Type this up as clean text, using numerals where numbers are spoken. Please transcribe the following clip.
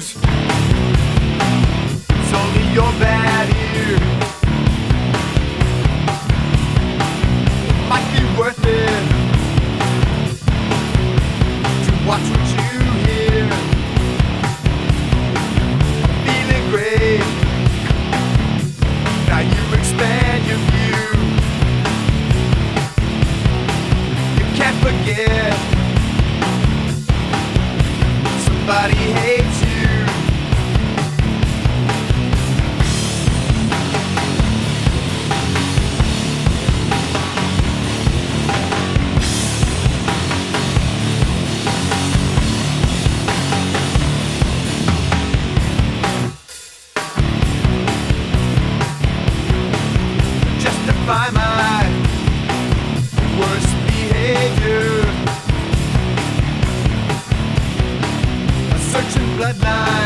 lose. It's only your bad ear. It might be worth it to watch what you hear. Feeling great. Now you expand your view. You can't forget somebody hates you. Justify my worst behavior. A searching bloodline.